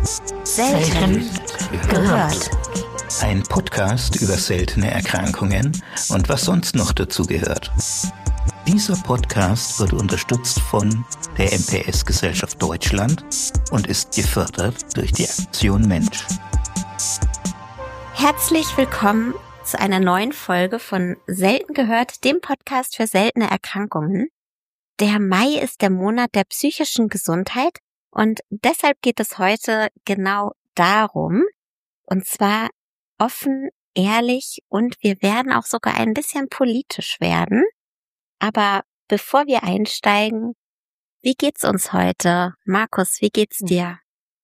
Selten gehört. Ein Podcast über seltene Erkrankungen und was sonst noch dazu gehört. Dieser Podcast wird unterstützt von der MPS-Gesellschaft Deutschland und ist gefördert durch die Aktion Mensch. Herzlich willkommen zu einer neuen Folge von Selten gehört, dem Podcast für seltene Erkrankungen. Der Mai ist der Monat der psychischen Gesundheit und deshalb geht es heute genau darum, und zwar offen, ehrlich und wir werden auch sogar ein bisschen politisch werden. Aber bevor wir einsteigen, wie geht's uns heute? Markus, wie geht's dir?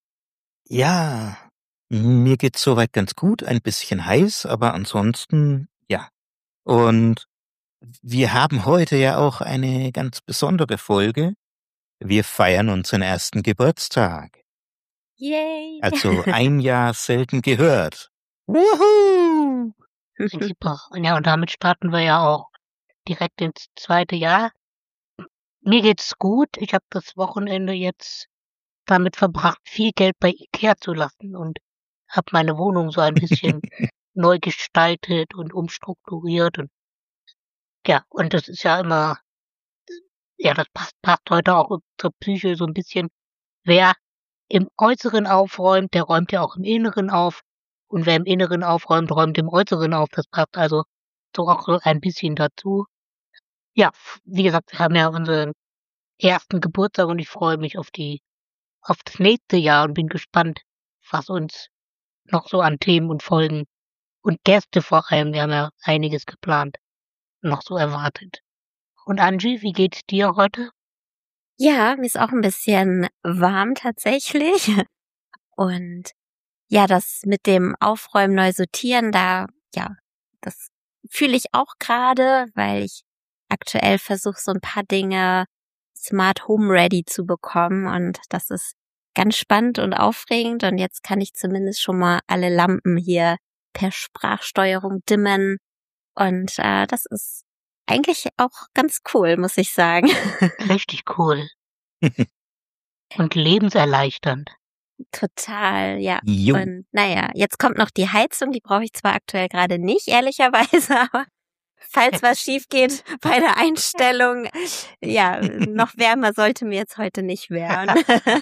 Ja, mir geht's soweit ganz gut, ein bisschen heiß, aber ansonsten ja. Und wir haben heute ja auch eine ganz besondere Folge. Wir feiern unseren ersten Geburtstag. Yay! Also ein Jahr selten gehört. Wuhu! Super. Ja, und damit starten wir ja auch direkt ins zweite Jahr. Mir geht's gut. Ich habe das Wochenende jetzt damit verbracht, viel Geld bei Ikea zu lassen und habe meine Wohnung so ein bisschen neu gestaltet und umstrukturiert. Und ja, und das ist ja immer, ja, das passt heute auch zur Psyche so ein bisschen. Wer im Äußeren aufräumt, der räumt ja auch im Inneren auf. Und wer im Inneren aufräumt, räumt im Äußeren auf. Das passt also so auch so ein bisschen dazu. Ja, wie gesagt, wir haben ja unseren ersten Geburtstag und ich freue mich auf das nächste Jahr und bin gespannt, was uns noch so an Themen und Folgen und Gäste vor allem, wir haben ja einiges geplant, noch so erwartet. Und Angie, wie geht's dir heute? Ja, mir ist auch ein bisschen warm tatsächlich. Und ja, das mit dem Aufräumen, neu sortieren, das fühle ich auch gerade, weil ich aktuell versuche, so ein paar Dinge smart home ready zu bekommen und das ist ganz spannend und aufregend und jetzt kann ich zumindest schon mal alle Lampen hier per Sprachsteuerung dimmen und das ist eigentlich auch ganz cool, muss ich sagen. Richtig cool. Und lebenserleichternd. Total, ja. Jo. Und naja, jetzt kommt noch die Heizung, die brauche ich zwar aktuell gerade nicht, ehrlicherweise, aber falls was schief geht bei der Einstellung, ja, noch wärmer sollte mir jetzt heute nicht werden.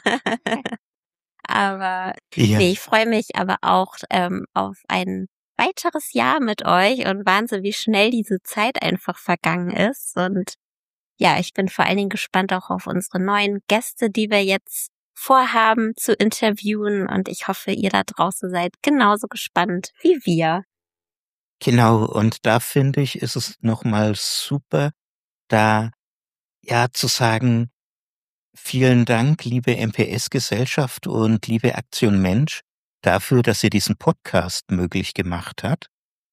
Aber Ja. nee, ich freue mich aber auch auf ein weiteres Jahr mit euch und Wahnsinn, wie schnell diese Zeit einfach vergangen ist. Und ja, ich bin vor allen Dingen gespannt auch auf unsere neuen Gäste, die wir jetzt vorhaben zu interviewen. Und ich hoffe, ihr da draußen seid genauso gespannt wie wir. Genau, und da finde ich, ist es nochmal super, da ja zu sagen, vielen Dank, liebe MPS-Gesellschaft und liebe Aktion Mensch, dafür, dass ihr diesen Podcast möglich gemacht habt.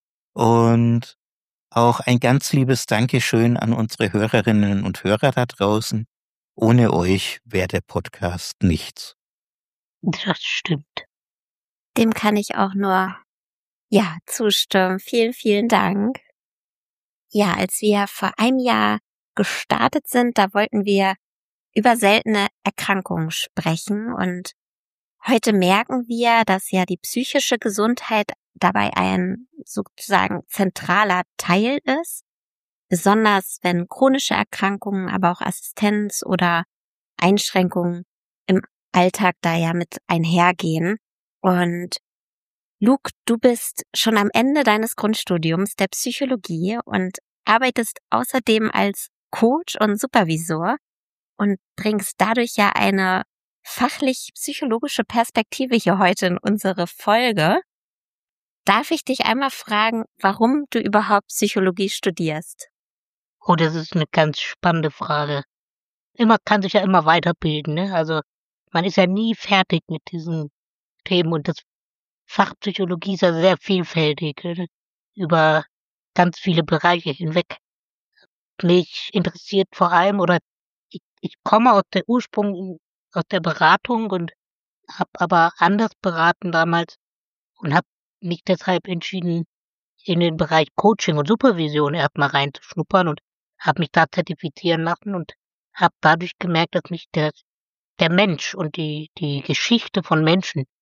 Und auch ein ganz liebes Dankeschön an unsere Hörerinnen und Hörer da draußen. Ohne euch wäre der Podcast nichts. Das stimmt. Dem kann ich auch nur, ja, zustimmen. Vielen, vielen Dank. Ja, als wir vor einem Jahr gestartet sind, da wollten wir über seltene Erkrankungen sprechen und heute merken wir, dass ja die psychische Gesundheit dabei ein sozusagen zentraler Teil ist, besonders wenn chronische Erkrankungen, aber auch Assistenz oder Einschränkungen im Alltag da ja mit einhergehen. Und Luke, du bist schon am Ende deines Grundstudiums der Psychologie und arbeitest außerdem als Coach und Supervisor und bringst dadurch ja eine fachlich-psychologische Perspektive hier heute in unsere Folge. Darf ich dich einmal fragen, warum du überhaupt Psychologie studierst? Oh, das ist eine ganz spannende Frage. Kann sich ja immer weiterbilden, ne? Also, man ist ja nie fertig mit diesen Themen und das Fach Psychologie ist ja sehr vielfältig, ne? Über ganz viele Bereiche hinweg. Mich interessiert vor allem, oder ich komme aus der Beratung und habe aber anders beraten damals und habe mich deshalb entschieden, in den Bereich Coaching und Supervision erstmal reinzuschnuppern und habe mich da zertifizieren lassen und habe dadurch gemerkt, dass mich der Mensch und die Geschichte von Menschen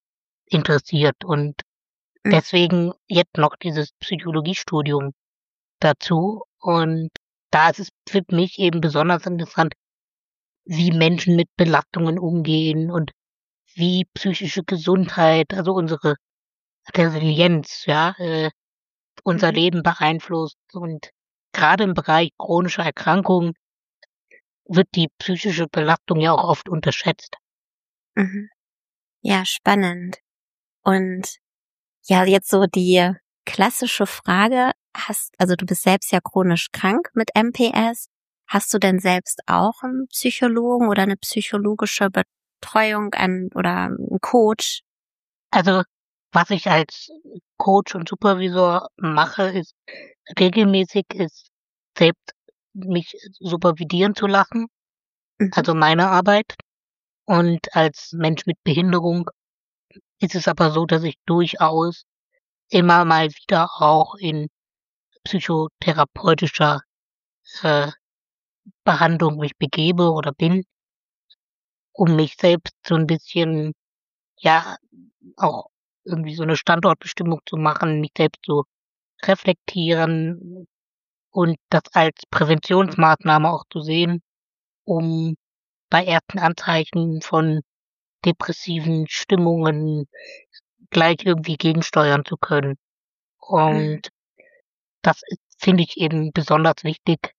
interessiert und deswegen jetzt noch dieses Psychologiestudium dazu. Und da ist es für mich eben besonders interessant, wie Menschen mit Belastungen umgehen und wie psychische Gesundheit, also unsere Resilienz, unser Leben beeinflusst. Und gerade im Bereich chronischer Erkrankungen wird die psychische Belastung ja auch oft unterschätzt. Mhm. Ja, spannend. Und ja, jetzt so die klassische Frage, also du bist selbst ja chronisch krank mit MPS. Hast du denn selbst auch einen Psychologen oder eine psychologische Betreuung oder einen Coach? Also, was ich als Coach und Supervisor mache, ist regelmäßig selbst mich supervidieren zu lassen, also meine Arbeit. Und als Mensch mit Behinderung ist es aber so, dass ich durchaus immer mal wieder auch in psychotherapeutischer Behandlung mich begebe oder bin, um mich selbst so ein bisschen, auch irgendwie so eine Standortbestimmung zu machen, mich selbst zu reflektieren und das als Präventionsmaßnahme auch zu sehen, um bei ersten Anzeichen von depressiven Stimmungen gleich irgendwie gegensteuern zu können. Und das finde ich eben besonders wichtig,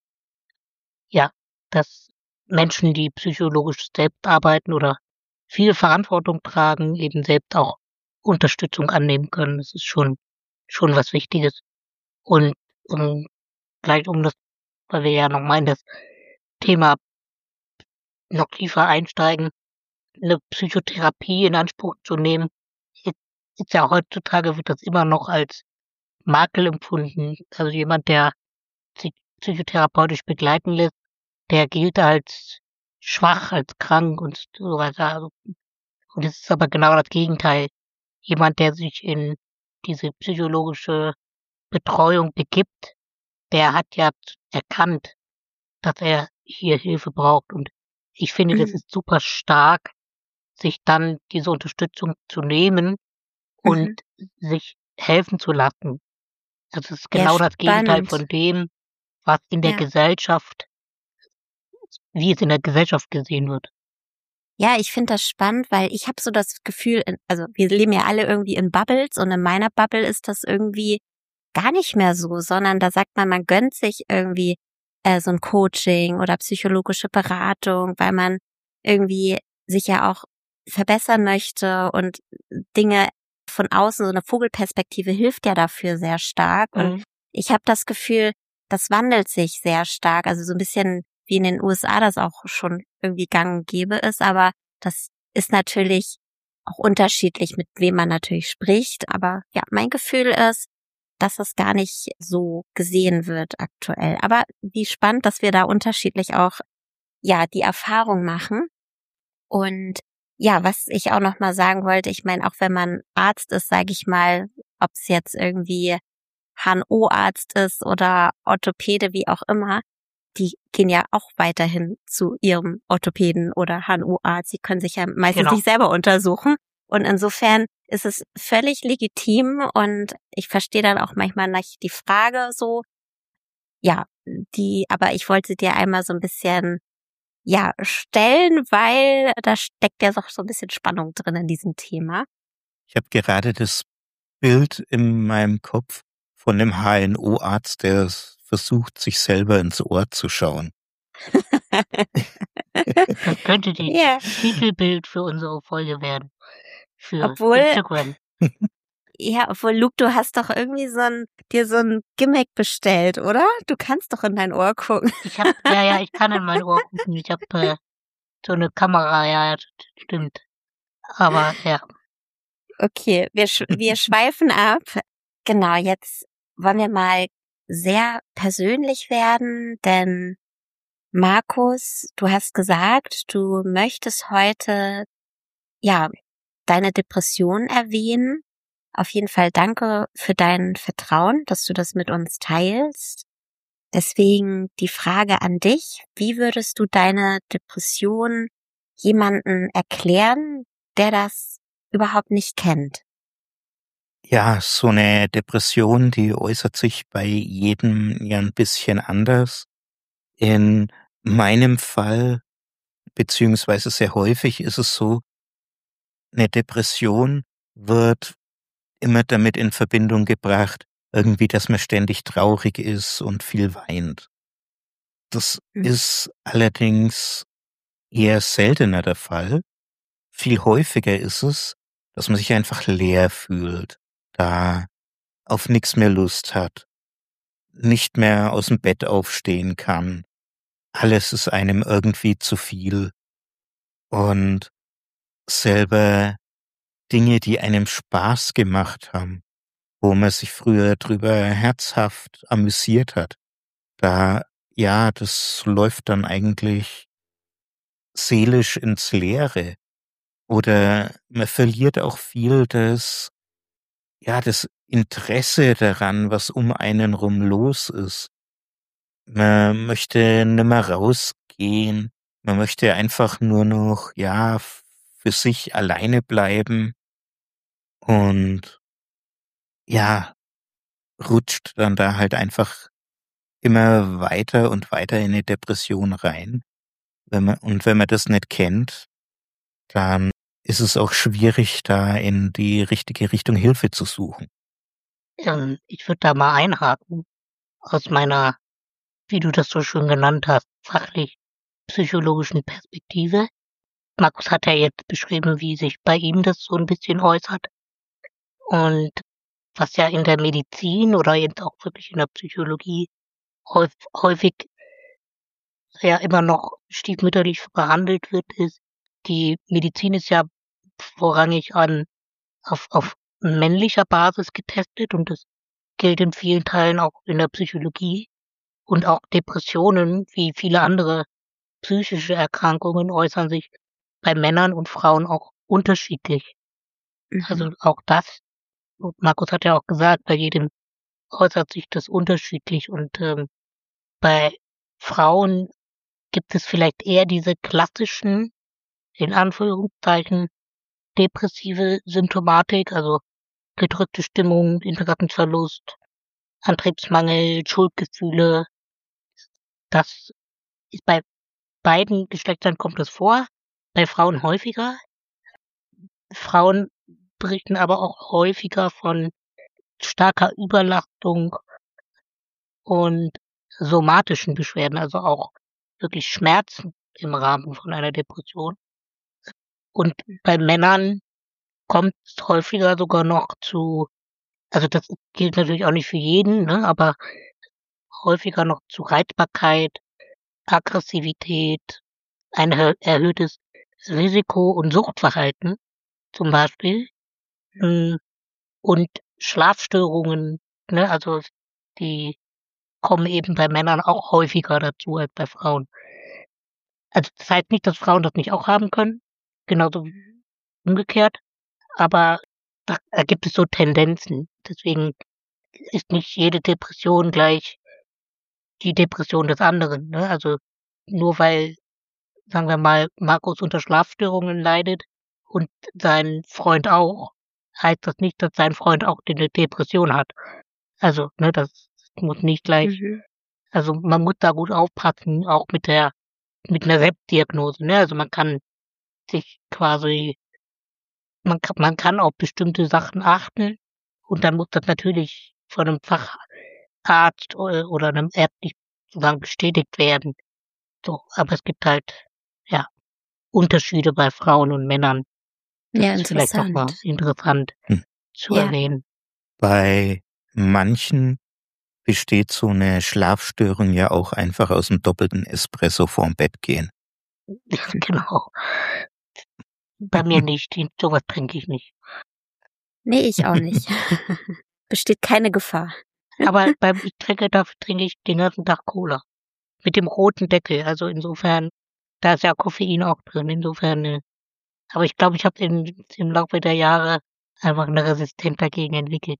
dass Menschen, die psychologisch selbst arbeiten oder viel Verantwortung tragen, eben selbst auch Unterstützung annehmen können. Das ist schon was Wichtiges. Und gleich weil wir ja nochmal in das Thema noch tiefer einsteigen, eine Psychotherapie in Anspruch zu nehmen, ist ja heutzutage wird das immer noch als Makel empfunden. Also jemand, der sich psychotherapeutisch begleiten lässt, der gilt als schwach, als krank und so weiter. Also, und es ist aber genau das Gegenteil. Jemand, der sich in diese psychologische Betreuung begibt, der hat ja erkannt, dass er hier Hilfe braucht. Und ich finde, das ist super stark, sich dann diese Unterstützung zu nehmen und sich helfen zu lassen. Das ist genau das Gegenteil von dem, was in der Gesellschaft, wie es in der Gesellschaft gesehen wird. Ja, ich finde das spannend, weil ich habe so das Gefühl, also wir leben ja alle irgendwie in Bubbles und in meiner Bubble ist das irgendwie gar nicht mehr so, sondern da sagt man gönnt sich irgendwie so ein Coaching oder psychologische Beratung, weil man irgendwie sich ja auch verbessern möchte und Dinge von außen, so eine Vogelperspektive hilft ja dafür sehr stark. Und ich habe das Gefühl, das wandelt sich sehr stark, also so ein bisschen wie in den USA das auch schon irgendwie gang und gäbe ist, aber das ist natürlich auch unterschiedlich, mit wem man natürlich spricht. Aber ja, mein Gefühl ist, dass das gar nicht so gesehen wird aktuell. Aber wie spannend, dass wir da unterschiedlich auch die Erfahrung machen. Und ja, was ich auch noch mal sagen wollte, ich meine, auch wenn man Arzt ist, sage ich mal, ob es jetzt irgendwie HNO-Arzt ist oder Orthopäde, wie auch immer, die gehen ja auch weiterhin zu ihrem Orthopäden oder HNO-Arzt. Sie können sich ja meistens nicht selber untersuchen. Und insofern ist es völlig legitim und ich verstehe dann auch manchmal nicht die Frage so, aber ich wollte dir einmal so ein bisschen stellen, weil da steckt ja doch so ein bisschen Spannung drin in diesem Thema. Ich habe gerade das Bild in meinem Kopf von dem HNO-Arzt, der versucht, sich selber ins Ohr zu schauen. Das könnte die Titelbild für unsere Folge werden. Für Instagram. Ja, obwohl, Luke, du hast doch irgendwie dir so ein Gimmick bestellt, oder? Du kannst doch in dein Ohr gucken. Ich kann in mein Ohr gucken. Ich habe so eine Kamera, ja, stimmt. Aber ja. Okay, wir schweifen ab. Genau, jetzt wollen wir mal sehr persönlich werden, denn Markus, du hast gesagt, du möchtest heute deine Depression erwähnen. Auf jeden Fall danke für dein Vertrauen, dass du das mit uns teilst. Deswegen die Frage an dich, wie würdest du deine Depression jemanden erklären, der das überhaupt nicht kennt. Ja, so eine Depression, die äußert sich bei jedem ja ein bisschen anders. In meinem Fall, beziehungsweise sehr häufig ist es so, eine Depression wird immer damit in Verbindung gebracht, irgendwie, dass man ständig traurig ist und viel weint. Das ist allerdings eher seltener der Fall. Viel häufiger ist es, dass man sich einfach leer fühlt, da auf nichts mehr Lust hat, nicht mehr aus dem Bett aufstehen kann. Alles ist einem irgendwie zu viel und selber Dinge, die einem Spaß gemacht haben, wo man sich früher drüber herzhaft amüsiert hat, das läuft dann eigentlich seelisch ins Leere. Oder man verliert auch viel das Interesse daran, was um einen rum los ist. Man möchte nimmer rausgehen. Man möchte einfach nur noch, für sich alleine bleiben und ja, rutscht dann da halt einfach immer weiter und weiter in eine Depression rein. Wenn man das nicht kennt, dann ist es auch schwierig, da in die richtige Richtung Hilfe zu suchen. Ich würde da mal einhaken aus meiner, wie du das so schön genannt hast, fachlich-psychologischen Perspektive. Markus hat ja jetzt beschrieben, wie sich bei ihm das so ein bisschen äußert. Und was ja in der Medizin oder jetzt auch wirklich in der Psychologie häufig ja immer noch stiefmütterlich behandelt wird, ist, die Medizin ist ja vorrangig auf männlicher Basis getestet und das gilt in vielen Teilen auch in der Psychologie. Und auch Depressionen, wie viele andere psychische Erkrankungen, äußern sich bei Männern und Frauen auch unterschiedlich. Also auch das, und Markus hat ja auch gesagt, bei jedem äußert sich das unterschiedlich. Und bei Frauen gibt es vielleicht eher diese klassischen, in Anführungszeichen, depressive Symptomatik, also gedrückte Stimmung, Interessensverlust, Antriebsmangel, Schuldgefühle. Das ist bei beiden Geschlechtern kommt es vor, bei Frauen häufiger. Frauen berichten aber auch häufiger von starker Überlastung und somatischen Beschwerden, also auch wirklich Schmerzen im Rahmen von einer Depression. Und bei Männern kommt es häufiger sogar noch zu, also das gilt natürlich auch nicht für jeden, ne, aber häufiger noch zu Reizbarkeit, Aggressivität, ein erhöhtes Risiko- und Suchtverhalten zum Beispiel, und Schlafstörungen, ne, also die kommen eben bei Männern auch häufiger dazu als bei Frauen. Also das heißt nicht, dass Frauen das nicht auch haben können, genauso wie umgekehrt, aber da gibt es so Tendenzen. Deswegen ist nicht jede Depression gleich die Depression des anderen, ne? Also nur weil, sagen wir mal, Markus unter Schlafstörungen leidet und sein Freund auch, heißt das nicht, dass sein Freund auch eine Depression hat. Also, ne, das muss nicht gleich, also man muss da gut aufpassen, auch mit einer Selbstdiagnose, ne? Also man kann sich quasi, man kann auf bestimmte Sachen achten und dann muss das natürlich von einem Facharzt oder einem ärztlich sozusagen bestätigt werden. So, aber es gibt halt, ja, Unterschiede bei Frauen und Männern. Das Ja, ist vielleicht nochmal interessant zu erwähnen. Bei manchen besteht so eine Schlafstörung ja auch einfach aus dem doppelten Espresso vorm Bett gehen. Genau. Bei mir nicht. Sowas trinke ich nicht. Nee, ich auch nicht. Besteht keine Gefahr. Aber dafür trinke ich den ganzen Tag Cola. Mit dem roten Deckel. Also insofern, da ist ja Koffein auch drin. Insofern, aber ich glaube, ich habe im Laufe der Jahre einfach eine Resistenz dagegen entwickelt.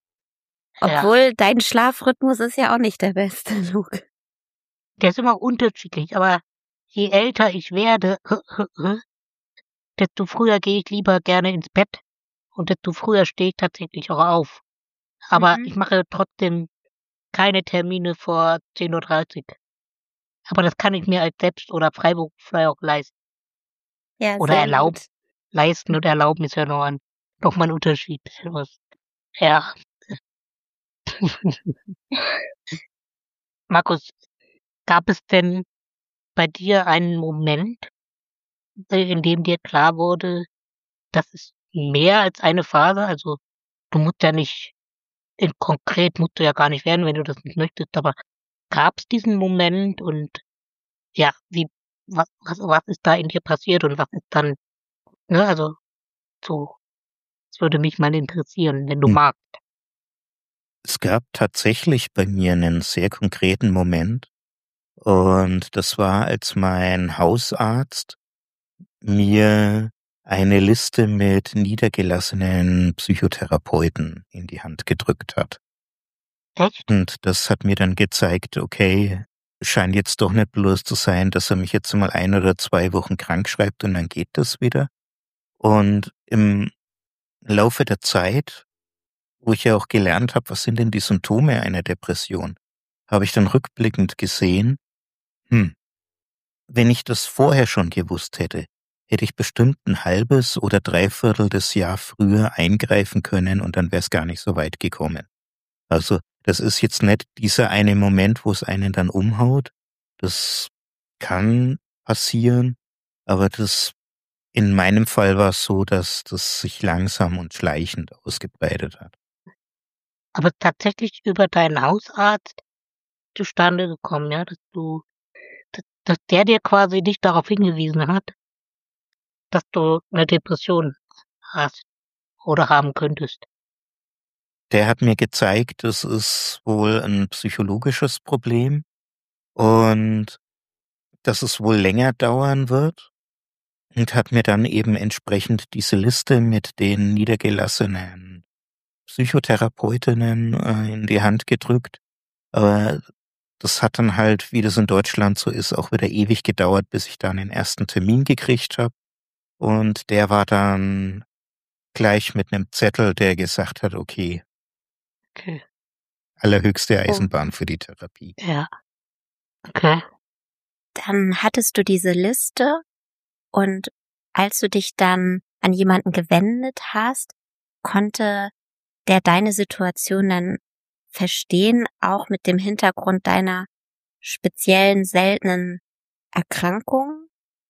Obwohl dein Schlafrhythmus ist ja auch nicht der beste, Luke. Der ist immer unterschiedlich, aber je älter ich werde, desto früher gehe ich lieber gerne ins Bett und desto früher stehe ich tatsächlich auch auf. Aber ich mache trotzdem keine Termine vor 10:30 Uhr. Aber das kann ich mir als Selbst- oder Freiberufler auch leisten. Ja, Oder sehr erlauben. gut. Leisten und erlauben ist ja noch mal ein Unterschied. Ja. Markus, gab es denn bei dir einen Moment, in dem dir klar wurde, das ist mehr als eine Phase? Also, du musst ja nicht konkret musst du ja gar nicht werden, wenn du das nicht möchtest, aber gab es diesen Moment und ja, was ist da in dir passiert und was ist dann, ne, also so, das würde mich mal interessieren, wenn du Hm. magst. Es gab tatsächlich bei mir einen sehr konkreten Moment und das war, als mein Hausarzt mir eine Liste mit niedergelassenen Psychotherapeuten in die Hand gedrückt hat. Echt? Und das hat mir dann gezeigt, okay, scheint jetzt doch nicht bloß zu sein, dass er mich jetzt mal 1 oder 2 Wochen krank schreibt und dann geht das wieder. Und im Laufe der Zeit, wo ich ja auch gelernt habe, was sind denn die Symptome einer Depression, habe ich dann rückblickend gesehen, wenn ich das vorher schon gewusst hätte, hätte ich bestimmt ein halbes oder 3/4 des Jahr früher eingreifen können und dann wäre es gar nicht so weit gekommen. Also, das ist jetzt nicht dieser eine Moment, wo es einen dann umhaut. Das kann passieren, aber in meinem Fall war es so, dass das sich langsam und schleichend ausgebreitet hat. Aber tatsächlich über deinen Hausarzt zustande gekommen, ja, dass der dir quasi dich darauf hingewiesen hat, dass du eine Depression hast oder haben könntest. Der hat mir gezeigt, das ist wohl ein psychologisches Problem und dass es wohl länger dauern wird und hat mir dann eben entsprechend diese Liste mit den niedergelassenen Psychotherapeutinnen in die Hand gedrückt. Aber das hat dann halt, wie das in Deutschland so ist, auch wieder ewig gedauert, bis ich dann den ersten Termin gekriegt habe. Und der war dann gleich mit einem Zettel, der gesagt hat, okay, Okay. allerhöchste Oh, Eisenbahn für die Therapie. Ja, okay. dann hattest du diese Liste und als du dich dann an jemanden gewendet hast, konnte der deine Situation dann verstehen, auch mit dem Hintergrund deiner speziellen, seltenen Erkrankung?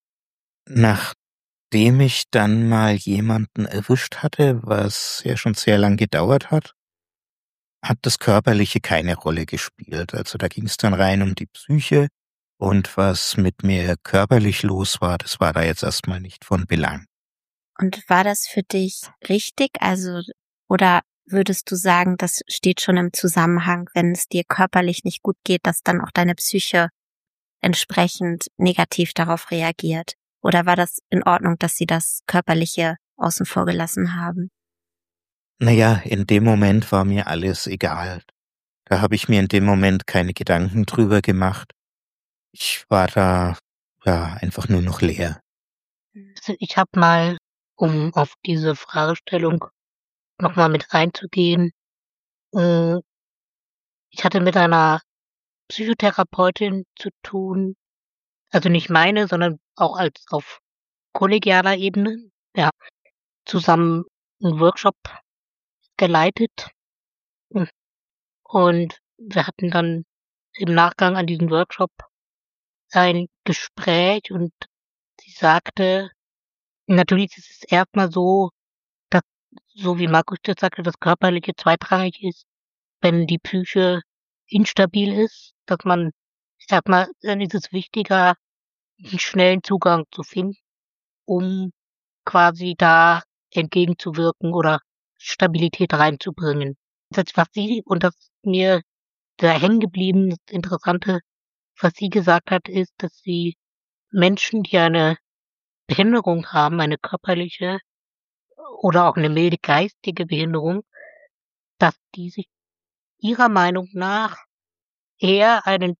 Nachdem ich dann mal jemanden erwischt hatte, was ja schon sehr lang gedauert hat, hat das Körperliche keine Rolle gespielt. Also da ging es dann rein um die Psyche und was mit mir körperlich los war, das war da jetzt erstmal nicht von Belang. Und war das für dich richtig? Also, oder würdest du sagen, das steht schon im Zusammenhang, wenn es dir körperlich nicht gut geht, dass dann auch deine Psyche entsprechend negativ darauf reagiert? Oder war das in Ordnung, dass sie das Körperliche außen vor gelassen haben? Naja, in dem Moment war mir alles egal. Da habe ich mir in dem Moment keine Gedanken drüber gemacht. Ich war da, ja, einfach nur noch leer. Also ich habe mal, um auf diese Fragestellung noch mal mit einzugehen, äh, ich hatte mit einer Psychotherapeutin zu tun, also nicht meine, sondern auch als auf kollegialer Ebene, ja, zusammen 'n Workshop geleitet. Hm, und wir hatten dann im Nachgang an diesen Workshop ein Gespräch und sie sagte, natürlich ist es erst mal so, dass, so wie Markus das sagte, das Körperliche zweitrangig ist, wenn die Psyche instabil ist, dass man erst mal, dann ist es wichtiger, 'n schnellen Zugang zu finden, um quasi da entgegenzuwirken oder Stabilität reinzubringen. Das, was sie, und das ist mir da hängen geblieben, das Interessante, was sie gesagt hat, ist, dass sie Menschen, die eine Behinderung haben, eine körperliche oder auch eine milde geistige Behinderung, dass die sich ihrer Meinung nach eher einen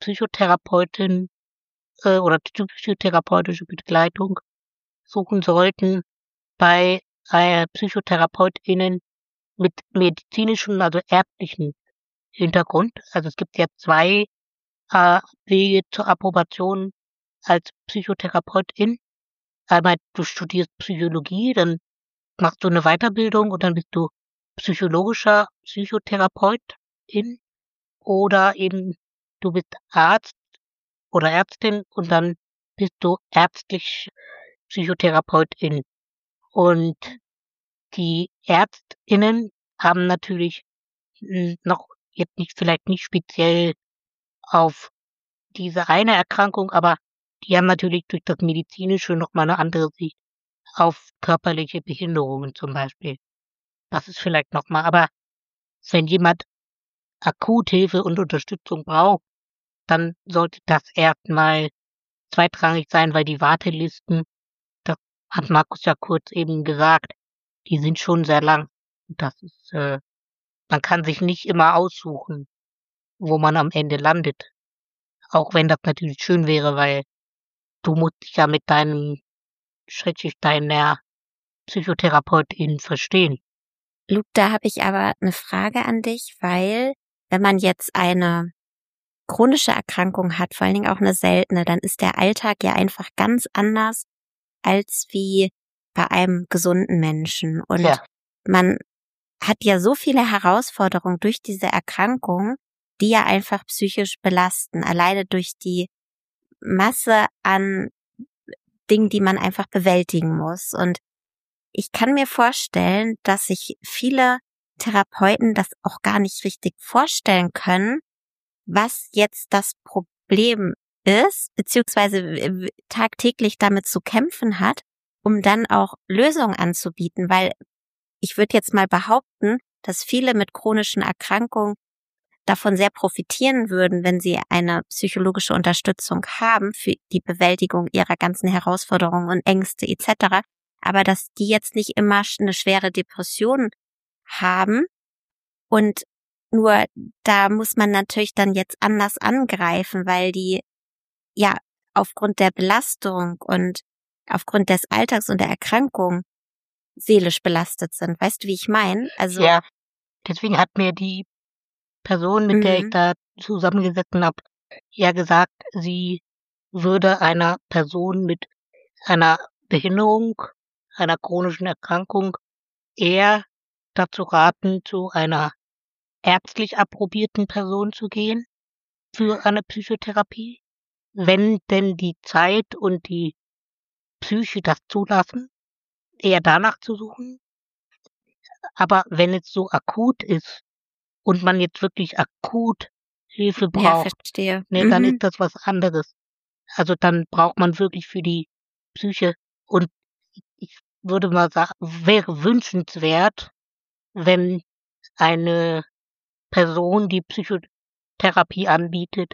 Psychotherapeutin oder psychotherapeutische Begleitung suchen sollten, bei PsychotherapeutInnen mit medizinischem, also ärztlichen Hintergrund. Also es gibt ja 2 Wege zur Approbation als Psychotherapeutin. Einmal, du studierst Psychologie, dann machst du eine Weiterbildung und dann bist du psychologischer Psychotherapeutin, oder eben du bist Arzt oder Ärztin und dann bist du ärztlich Psychotherapeutin. Und die ÄrztInnen haben natürlich noch jetzt nicht, vielleicht nicht speziell auf diese eine Erkrankung, aber die haben natürlich durch das Medizinische noch mal eine andere Sicht auf körperliche Behinderungen zum Beispiel. Das ist vielleicht noch mal, aber wenn jemand akut Hilfe und Unterstützung braucht, dann sollte das erstmal zweitrangig sein, weil die Wartelisten, das hat Markus ja kurz eben gesagt, die sind schon sehr lang. Das ist, man kann sich nicht immer aussuchen, wo man am Ende landet. Auch wenn das natürlich schön wäre, weil du musst dich ja mit deiner Psychotherapeutin verstehen. Luke, da habe ich aber eine Frage an dich, weil wenn man jetzt eine chronische Erkrankung hat, vor allen Dingen auch eine seltene, dann ist der Alltag ja einfach ganz anders als wie bei einem gesunden Menschen. Und Ja. man hat ja so viele Herausforderungen durch diese Erkrankung, die ja einfach psychisch belasten, alleine durch die Masse an Dingen, die man einfach bewältigen muss. Und ich kann mir vorstellen, dass sich viele Therapeuten das auch gar nicht richtig vorstellen können, was jetzt das Problem ist, beziehungsweise tagtäglich damit zu kämpfen hat, um dann auch Lösungen anzubieten, weil ich würde jetzt mal behaupten, dass viele mit chronischen Erkrankungen davon sehr profitieren würden, wenn sie eine psychologische Unterstützung haben für die Bewältigung ihrer ganzen Herausforderungen und Ängste etc., aber dass die jetzt nicht immer eine schwere Depression haben. Und nur da muss man natürlich dann jetzt anders angreifen, weil die ja aufgrund der Belastung und aufgrund des Alltags und der Erkrankung seelisch belastet sind. Weißt du, wie ich meine? Also Ja, deswegen hat mir die Person, mit der ich da zusammengesessen habe, ja gesagt, sie würde einer Person mit einer Behinderung, einer chronischen Erkrankung eher dazu raten, zu einer ärztlich approbierten Person zu gehen für eine Psychotherapie, wenn denn die Zeit und die Psyche das zulassen, eher danach zu suchen. Aber wenn es so akut ist und man jetzt wirklich akut Hilfe ja, braucht, verstehe. ne, dann ist das was anderes. Also dann braucht man wirklich für die Psyche, und ich würde mal sagen, wäre wünschenswert, wenn eine Person, die Psychotherapie anbietet,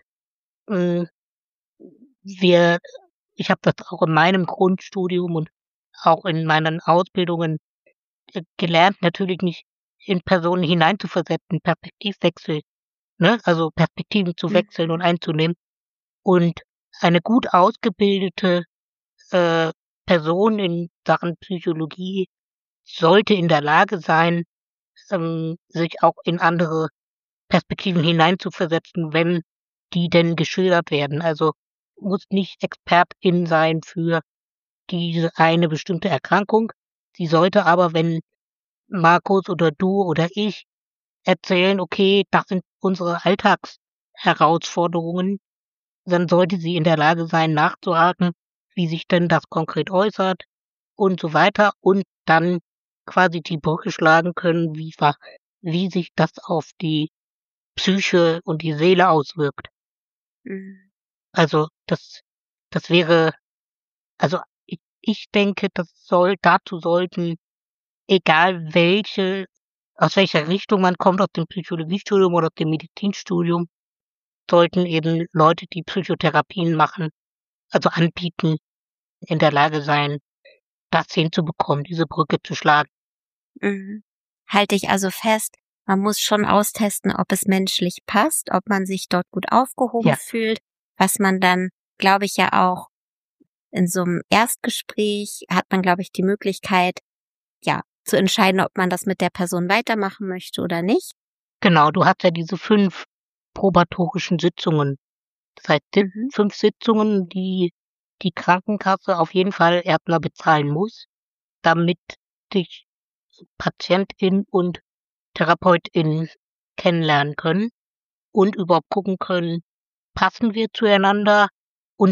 ich habe das auch in meinem Grundstudium und auch in meinen Ausbildungen gelernt, natürlich nicht in Personen hineinzuversetzen, Perspektivwechsel, ne, also Perspektiven zu wechseln und einzunehmen. Und eine gut ausgebildete Person in Sachen Psychologie sollte in der Lage sein, sich auch in andere Perspektiven hineinzuversetzen, wenn die denn geschildert werden. Also muss nicht Expertin sein für diese eine bestimmte Erkrankung. Sie sollte aber, wenn Markus oder du oder ich erzählen, okay, das sind unsere Alltagsherausforderungen, dann sollte sie in der Lage sein, nachzuhaken, wie sich denn das konkret äußert und so weiter, und dann quasi die Brücke schlagen können, wie sich das auf die Psyche und die Seele auswirkt. Also das wäre, also ich denke, dazu sollten, egal aus welcher Richtung man kommt, aus dem Psychologiestudium oder aus dem Medizinstudium, sollten eben Leute, die Psychotherapien machen, also anbieten, in der Lage sein, das hinzubekommen, diese Brücke zu schlagen. Halte ich also fest, man muss schon austesten, ob es menschlich passt, ob man sich dort gut aufgehoben fühlt, was man dann, glaube ich, ja auch in so einem Erstgespräch hat man, glaube ich, die Möglichkeit, zu entscheiden, ob man das mit der Person weitermachen möchte oder nicht. Genau, du hast ja diese 5 probatorischen Sitzungen. Das heißt, 5 Sitzungen, die die Krankenkasse auf jeden Fall erstmal bezahlen muss, damit dich Patientin und Therapeutin kennenlernen können und überhaupt gucken können, passen wir zueinander, und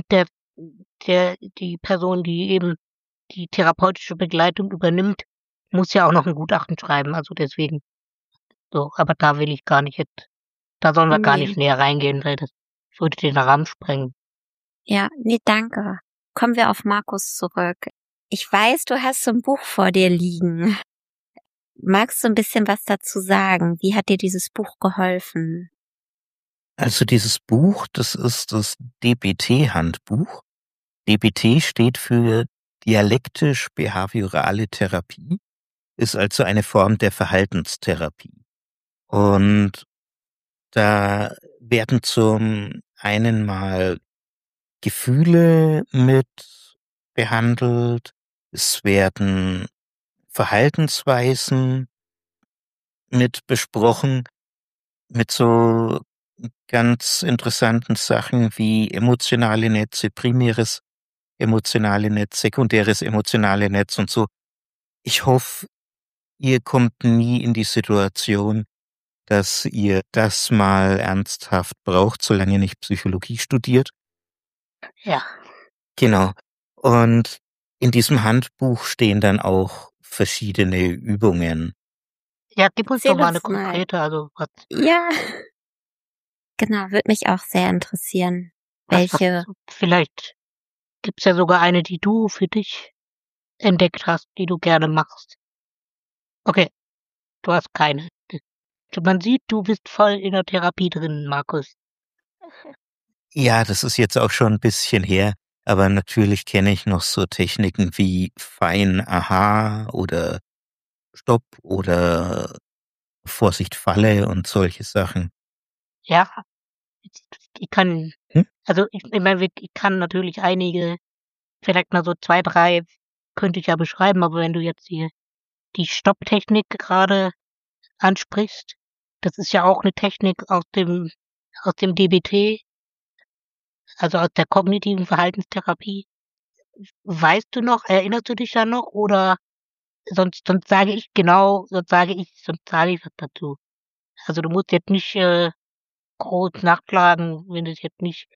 die Person, die eben die therapeutische Begleitung übernimmt, muss ja auch noch ein Gutachten schreiben. Also deswegen so, aber da sollen wir gar Nee. nicht näher reingehen, weil das würde den Rahmen sprengen. Ja, nee, danke. Kommen wir auf Markus zurück. Ich weiß, du hast so ein Buch vor dir liegen. Magst du ein bisschen was dazu sagen? Wie hat dir dieses Buch geholfen? Also dieses Buch, das ist das DBT-Handbuch. DBT steht für dialektisch-behaviorale Therapie, ist also eine Form der Verhaltenstherapie. Und da werden zum einen mal Gefühle mit behandelt, es werden Verhaltensweisen mit besprochen, mit so ganz interessanten Sachen wie emotionale Netze, primäres emotionale Netz, sekundäres emotionale Netz und so. Ich hoffe, ihr kommt nie in die Situation, dass ihr das mal ernsthaft braucht, solange ihr nicht Psychologie studiert. Ja, Genau. Und in diesem Handbuch stehen dann auch verschiedene Übungen. ja, gib uns doch Erzähl mal eine uns mal. konkrete, also Ja. Genau, würde mich auch sehr interessieren. Welche? vielleicht gibt's ja sogar eine, die du für dich entdeckt hast, die du gerne machst. Okay, du hast keine. Man sieht, du bist voll in der Therapie drin, Markus. Ja, das ist jetzt auch schon ein bisschen her, aber natürlich kenne ich noch so Techniken wie Fein Aha oder Stopp oder Vorsicht Falle und solche Sachen. Ja, ich kann, Hm? also ich meine, ich kann natürlich einige, vielleicht mal so 2, 3 könnte ich ja beschreiben, aber wenn du jetzt die Stopptechnik gerade ansprichst, das ist ja auch eine Technik aus dem DBT, also aus der kognitiven Verhaltenstherapie. Erinnerst du dich da noch, oder sonst sage ich was dazu. Also, du musst jetzt nicht, groß nachschlagen, wenn du's jetzt nicht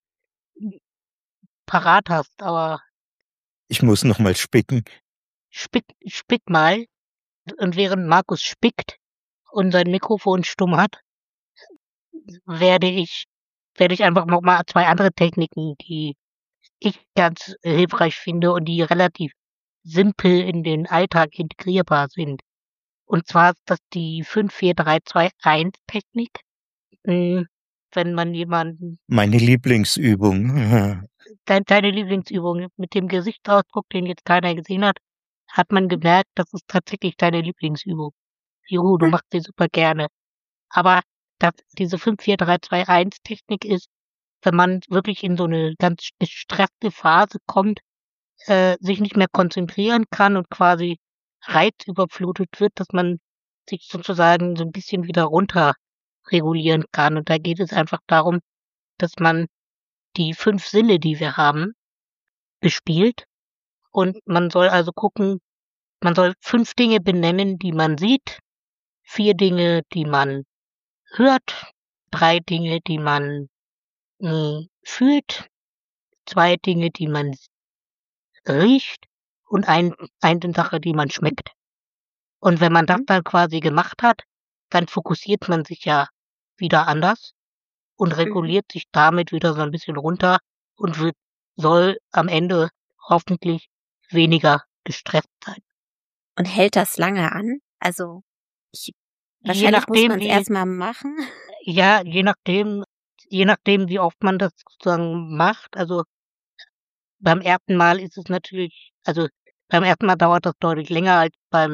parat hast, aber Ich muss noch mal spicken. spick mal, und während Markus spickt und sein Mikrofon stumm hat, werde ich einfach noch mal 2 andere Techniken, die ich ganz hilfreich finde und die relativ simpel in den Alltag integrierbar sind. Und zwar ist das die 5-4-3-2-1 Technik. Hm, wenn man jemanden Meine Lieblingsübung. deine Lieblingsübung mit dem Gesichtsausdruck, den jetzt keiner gesehen hat, hat man gemerkt, das ist tatsächlich deine Lieblingsübung. Juhu, du machst sie super gerne. Aber diese 5-4-3-2-1 Technik ist, wenn man wirklich in so eine ganz gestresste Phase kommt, sich nicht mehr konzentrieren kann und quasi reizüberflutet wird, dass man sich sozusagen so ein bisschen wieder runter regulieren kann. Und da geht es einfach darum, dass man die 5 Sinne, die wir haben, bespielt, und man soll also gucken, man soll 5 Dinge benennen, die man sieht, 4 Dinge, die man hört, 3 Dinge, die man, fühlt, 2 Dinge, die man riecht, und eine Sache, die man schmeckt. Und wenn man das dann quasi gemacht hat, dann fokussiert man sich ja wieder anders und reguliert sich damit wieder so ein bisschen runter und soll am Ende hoffentlich weniger gestresst sein. Und hält das lange an? Also, Je wahrscheinlich muss nachdem, man es erstmal machen. je nachdem, wie oft man das sozusagen macht. Also, beim ersten Mal ist es natürlich, also, beim ersten Mal dauert das deutlich länger als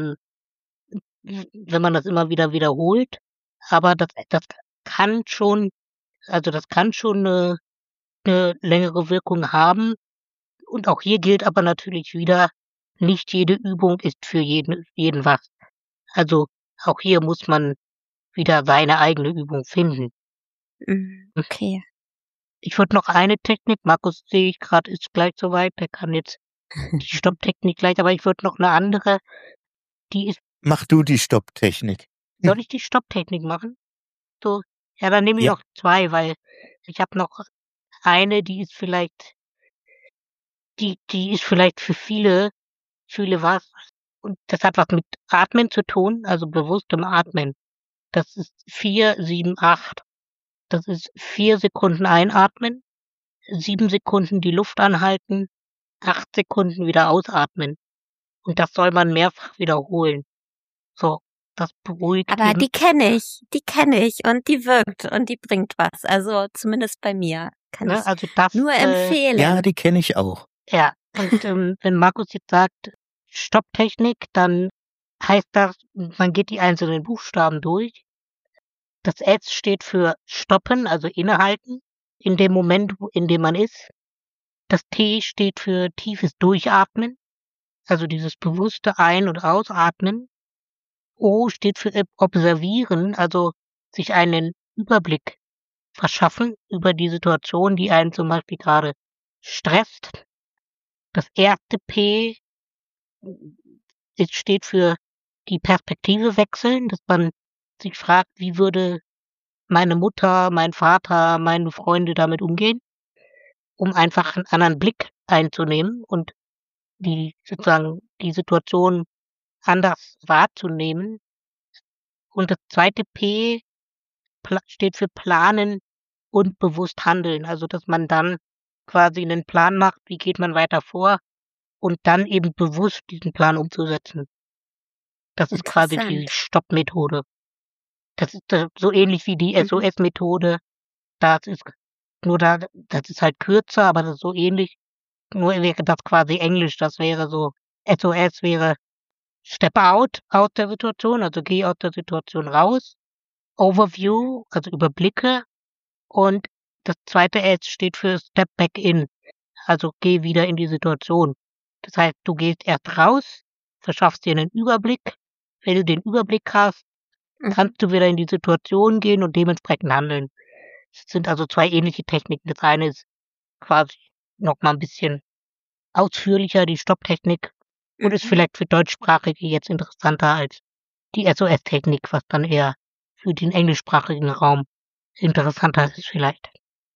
wenn man das immer wieder wiederholt. Aber das kann schon, das kann schon 'ne längere Wirkung haben. Und auch hier gilt aber natürlich wieder, nicht jede Übung ist für jeden was. Also auch hier muss man wieder seine eigene Übung finden. Okay. Ich würde noch eine Technik, Markus sehe ich gerade, ist gleich soweit, der kann jetzt die Stopptechnik gleich, aber ich würde noch eine andere, die ist, Mach du die Stopptechnik. soll ich die Stopptechnik machen? So, ja, dann nehme ich Ja. noch 2, weil ich habe noch eine, die ist vielleicht für viele was. Und das hat was mit Atmen zu tun, also bewusstem Atmen. Das ist 4, 7, 8. Das ist 4 Sekunden einatmen, 7 Sekunden die Luft anhalten, 8 Sekunden wieder ausatmen. Und das soll man mehrfach wiederholen. So, das beruhigt Aber eben, die kenne ich und die wirkt und die bringt was. Also zumindest bei mir kann ne? ich Also das, nur Ja, empfehlen. die kenne ich auch. ja. Und wenn Markus jetzt sagt Stopptechnik, dann heißt das, man geht die einzelnen Buchstaben durch. Das S steht für stoppen, also innehalten, in dem Moment, in dem man ist. Das T steht für tiefes Durchatmen, also dieses bewusste Ein- und Ausatmen. O steht für observieren, also sich einen Überblick verschaffen über die Situation, die einen zum Beispiel gerade stresst. Das erste P steht für die Perspektive wechseln, dass man sich fragt, wie würde meine Mutter, mein Vater, meine Freunde damit umgehen, um einfach einen anderen Blick einzunehmen und sozusagen die Situation anders wahrzunehmen. Und das zweite P steht für planen und bewusst handeln. Also, dass man dann quasi einen Plan macht, wie geht man weiter vor und dann eben bewusst diesen Plan umzusetzen. Das ist quasi die Interessant. Stopp-Methode. Das ist so ähnlich wie die SOS-Methode. Das ist das ist halt kürzer, aber das ist so ähnlich. Nur wäre das quasi Englisch. Das wäre so, SOS wäre Step out aus der Situation, also geh aus der Situation raus. Overview, also Überblicke. Und das zweite S steht für Step back in, also geh wieder in die Situation. Das heißt, du gehst erst raus, verschaffst dir einen Überblick. Wenn du den Überblick hast, kannst du wieder in die Situation gehen und dementsprechend handeln. Es sind also 2 ähnliche Techniken. Das eine ist quasi noch mal 'n bisschen ausführlicher, die Stopptechnik, und ist vielleicht für Deutschsprachige jetzt interessanter als die SOS-Technik, was dann eher für den englischsprachigen Raum interessanter ist vielleicht.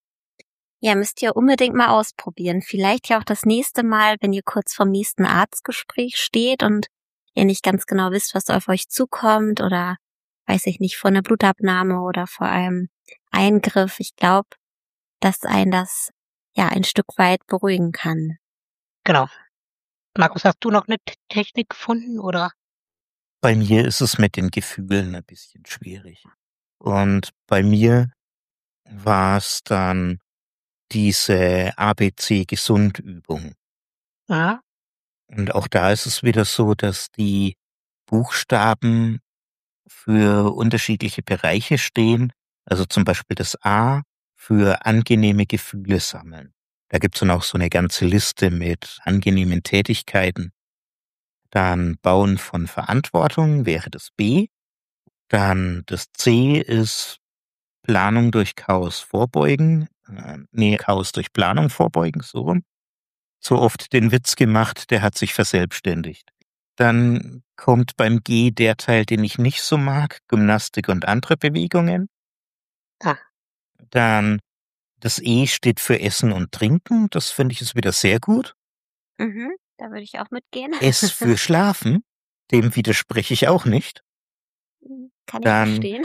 Ja, müsst ihr unbedingt mal ausprobieren. Vielleicht ja auch das nächste Mal, wenn ihr kurz vorm nächsten Arztgespräch steht und ihr nicht ganz genau wisst, was auf euch zukommt oder, weiß ich nicht, vor einer Blutabnahme oder vor einem Eingriff. Ich glaube, dass einen das ja ein Stück weit beruhigen kann. Genau. Markus, hast du noch 'ne Technik gefunden, oder? Bei mir ist es mit den Gefühlen ein bisschen schwierig. Und bei mir war es dann diese ABC-Gesund-Übung. Ja. Und auch da ist es wieder so, dass die Buchstaben für unterschiedliche Bereiche stehen. Also zum Beispiel das A für angenehme Gefühle sammeln. Da gibt's dann auch so eine ganze Liste mit angenehmen Tätigkeiten. Dann Bauen von Verantwortung wäre das B. Dann das C ist Planung durch Chaos vorbeugen. Chaos durch Planung vorbeugen, so rum. So oft den Witz gemacht, der hat sich verselbstständigt. Dann kommt beim G der Teil, den ich nicht so mag, Gymnastik und andere Bewegungen. Ah. Dann das E steht für Essen und Trinken. Das finde ich ist wieder sehr gut. Da würde ich auch mitgehen. S für Schlafen. Dem widerspreche ich auch nicht. Kann ich Dann verstehen.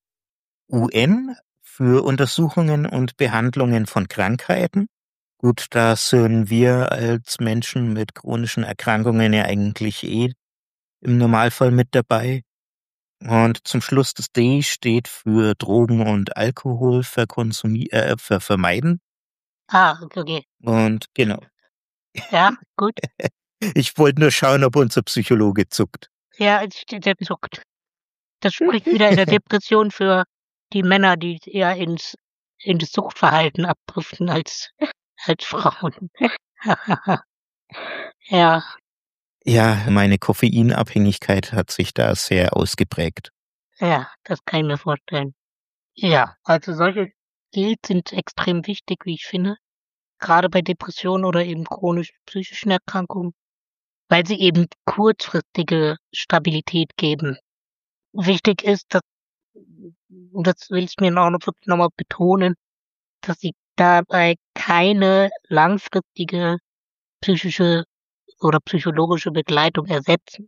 UN für Untersuchungen und Behandlungen von Krankheiten. Gut, da sind wir als Menschen mit chronischen Erkrankungen ja eigentlich im Normalfall mit dabei. Und zum Schluss das D steht für Drogen und Alkohol vermeiden. Okay. Und genau. Ja, gut. Ich wollte nur schauen, ob unser Psychologe zuckt. Ja, der zuckt. Das spricht wieder in der Depression für die Männer, die eher in das Suchtverhalten abdriften als Frauen. Ja. Ja, meine Koffeinabhängigkeit hat sich da sehr ausgeprägt. Ja, das kann ich mir vorstellen. Ja, also solche Skills sind extrem wichtig, wie ich finde, gerade bei Depressionen oder eben chronisch psychischen Erkrankungen, weil sie eben kurzfristige Stabilität geben. Wichtig ist, dass und das will ich mir auch noch wirklich noch mal betonen, dass sie dabei keine langfristige psychische oder psychologische Begleitung ersetzen.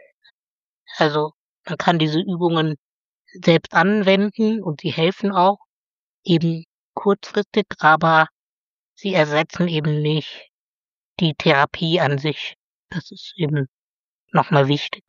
Also, man kann diese Übungen selbst anwenden und sie helfen auch eben kurzfristig, aber sie ersetzen eben nicht die Therapie an sich. Das ist eben noch mal wichtig.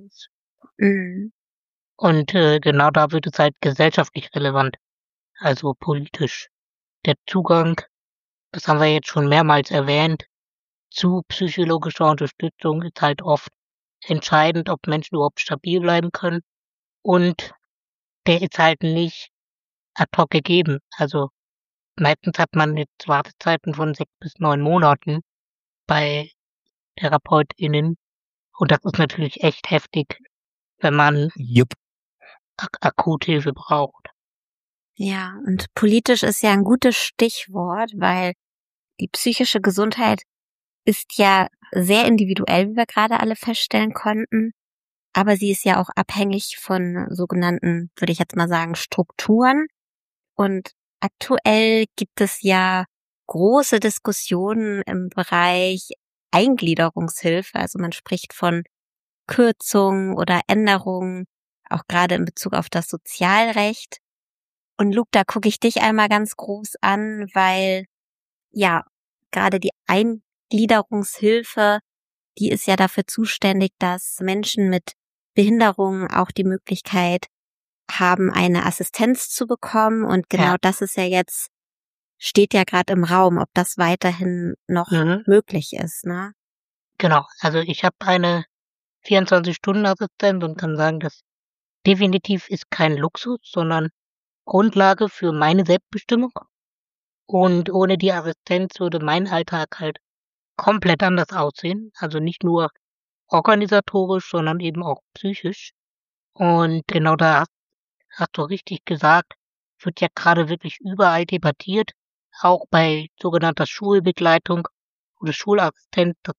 Mhm. Und, genau da wird es halt gesellschaftlich relevant, also politisch. Der Zugang, das haben wir jetzt schon mehrmals erwähnt, zu psychologischer Unterstützung ist halt oft entscheidend, ob Menschen überhaupt stabil bleiben können. Und der ist halt nicht ad hoc gegeben. Also, meistens hat man jetzt Wartezeiten von 6 bis 9 Monaten bei TherapeutInnen. Und das ist natürlich echt heftig, wenn man Jupp. Akuthilfe braucht. Ja, und politisch ist ja ein gutes Stichwort, weil die psychische Gesundheit ist ja sehr individuell, wie wir gerade alle feststellen konnten. Aber sie ist ja auch abhängig von sogenannten, würde ich jetzt mal sagen, Strukturen. Und aktuell gibt es ja große Diskussionen im Bereich Eingliederungshilfe. Also man spricht von Kürzungen oder Änderungen, auch gerade in Bezug auf das Sozialrecht. Und Luke, da gucke ich dich einmal ganz groß an, weil ja gerade die Eingliederungshilfe, die ist ja dafür zuständig, dass Menschen mit Behinderungen auch die Möglichkeit haben, eine Assistenz zu bekommen. Und genau Ja. das ist ja jetzt, steht ja gerade im Raum, ob das weiterhin noch möglich ist, ne? Genau. Also ich habe eine 24-Stunden-Assistenz und kann sagen, das definitiv ist kein Luxus, sondern Grundlage für meine Selbstbestimmung. Und ohne die Assistenz würde mein Alltag halt komplett anders aussehen. Also nicht nur organisatorisch, sondern eben auch psychisch. Und genau da hast du richtig gesagt, wird ja gerade wirklich überall debattiert, auch bei sogenannter Schulbegleitung oder Schulassistenz, dass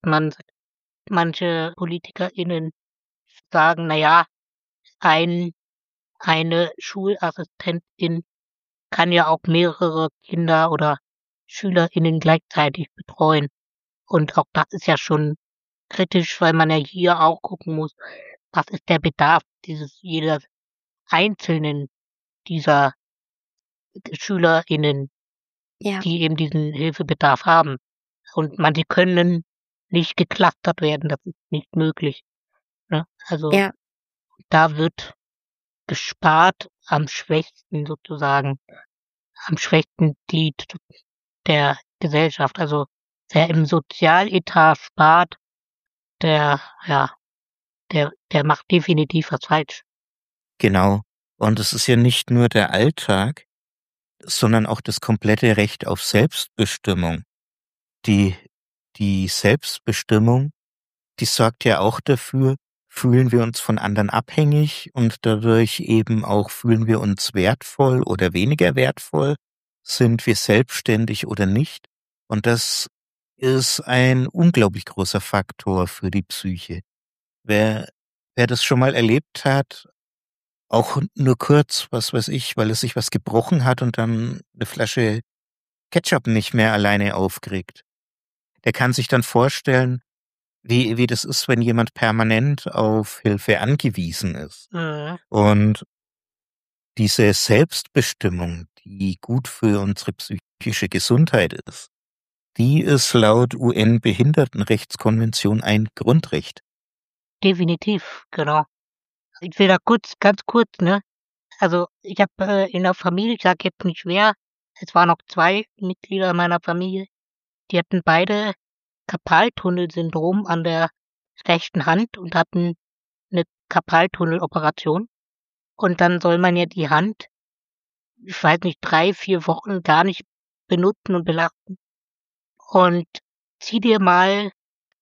manche PolitikerInnen sagen, na ja, eine Schulassistentin kann ja auch mehrere Kinder oder SchülerInnen gleichzeitig betreuen. Und auch das ist ja schon kritisch, weil man ja hier auch gucken muss, was ist der Bedarf jeder einzelnen dieser SchülerInnen, Ja, die eben diesen Hilfebedarf haben. Und manche können nicht geclustert werden, das ist nicht möglich, ne? Also, ja, da wird gespart am Schwächsten sozusagen, am schwächsten Glied der Gesellschaft. Also, wer im Sozialetat spart, der ja, der macht definitiv was falsch. Genau. Und es ist ja nicht nur der Alltag, sondern auch das komplette Recht auf Selbstbestimmung. Die die Selbstbestimmung, die sorgt ja auch dafür, fühlen wir uns von anderen abhängig und dadurch eben auch fühlen wir uns wertvoll oder weniger wertvoll? Sind wir selbstständig oder nicht? Und das ist ein unglaublich großer Faktor für die Psyche. Wer wer das schon mal erlebt hat, auch nur kurz, was weiß ich, weil es sich was gebrochen hat und dann 'ne Flasche Ketchup nicht mehr alleine aufkriegt, der kann sich dann vorstellen, wie das ist, wenn jemand permanent auf Hilfe angewiesen ist. Mhm. Und diese Selbstbestimmung, die gut für unsere psychische Gesundheit ist, die ist laut UN-Behindertenrechtskonvention ein Grundrecht. Definitiv, genau. Ich will da ganz kurz, ne? Also, ich habe, in der Familie, ich sage jetzt nicht wer, es waren noch 2 Mitglieder meiner Familie, die hatten beide Carpaltunnelsyndrom an der rechten Hand und hatten 'ne Carpaltunneloperation. Und dann soll man ja die Hand, ich weiß nicht, 3, 4 Wochen gar nicht benutzen und belasten. Und zieh dir mal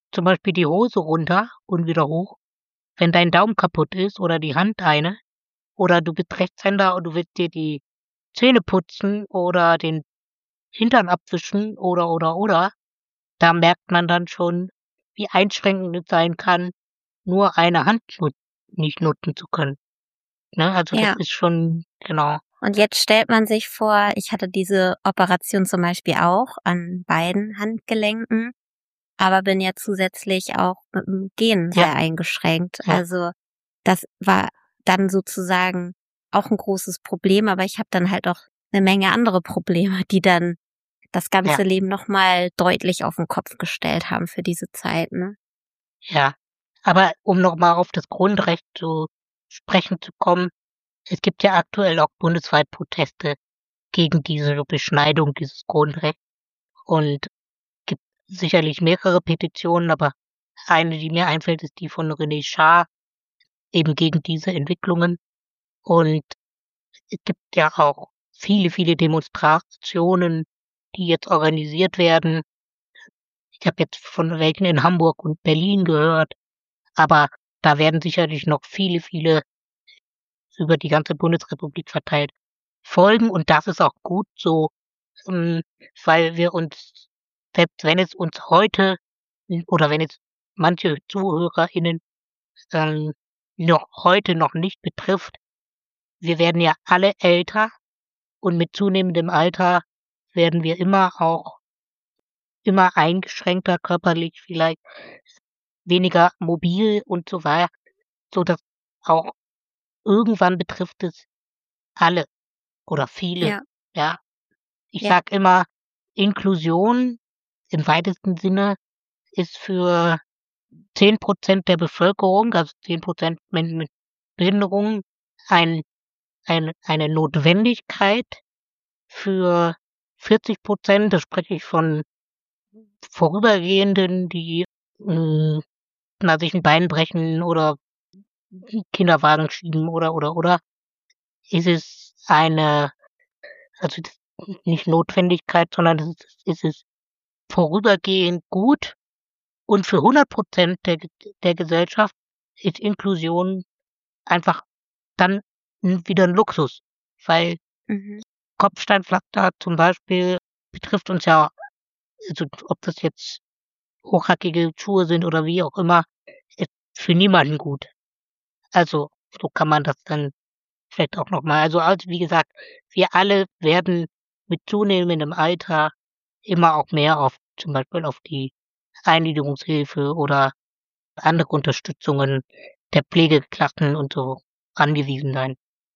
zum Beispiel die Hose runter und wieder hoch, wenn dein Daumen kaputt ist oder die Hand oder du bist Rechtshänder und du willst dir die Zähne putzen oder den Hintern abwischen oder. Da merkt man dann schon, wie einschränkend es sein kann, nur eine Hand nicht nutzen zu können. Ne? Also das Ja. ist schon, genau. Und jetzt stellt man sich vor, ich hatte diese Operation zum Beispiel auch an beiden Handgelenken, aber bin ja zusätzlich auch mit dem Gehen Ja. sehr eingeschränkt. Ja. Also das war dann sozusagen auch ein großes Problem, aber ich habe dann halt auch eine Menge andere Probleme, die dann das ganze Leben nochmal deutlich auf den Kopf gestellt haben für diese Zeit, ne? Ja. Aber um nochmal auf das Grundrecht zu sprechen zu kommen, es gibt ja aktuell auch bundesweit Proteste gegen diese Beschneidung dieses Grundrechts und gibt sicherlich mehrere Petitionen, aber eine, die mir einfällt, ist die von René Schaar, eben gegen diese Entwicklungen. Und es gibt ja auch viele Demonstrationen, die jetzt organisiert werden. Ich habe jetzt von welchen in Hamburg und Berlin gehört, aber da werden sicherlich noch viele über die ganze Bundesrepublik verteilt folgen und das ist auch gut so, weil wir uns, selbst wenn es uns heute oder wenn es manche ZuhörerInnen heute noch nicht betrifft, wir werden ja alle älter und mit zunehmendem Alter werden wir immer eingeschränkter körperlich, vielleicht weniger mobil und so weiter, so dass auch irgendwann betrifft es alle oder viele. Ja. Ich sag immer, Inklusion im weitesten Sinne ist für 10% der Bevölkerung, also 10% Menschen mit Behinderungen, eine Notwendigkeit. Für 40%, da spreche ich von Vorübergehenden, die sich ein Bein brechen oder Kinderwagen schieben oder, ist es also nicht Notwendigkeit, sondern es ist vorübergehend gut. Und für 100% der Gesellschaft ist Inklusion einfach dann wieder ein Luxus, weil Kopfsteinpflaster zum Beispiel betrifft uns ja, also ob das jetzt hochhackige Schuhe sind oder wie auch immer, ist für niemanden gut. Also so kann man das dann vielleicht auch nochmal, also wie gesagt, wir alle werden mit zunehmendem Alter immer auch mehr auf zum Beispiel auf die Eingliederungshilfe oder andere Unterstützungen der Pflegeklassen und so angewiesen sein.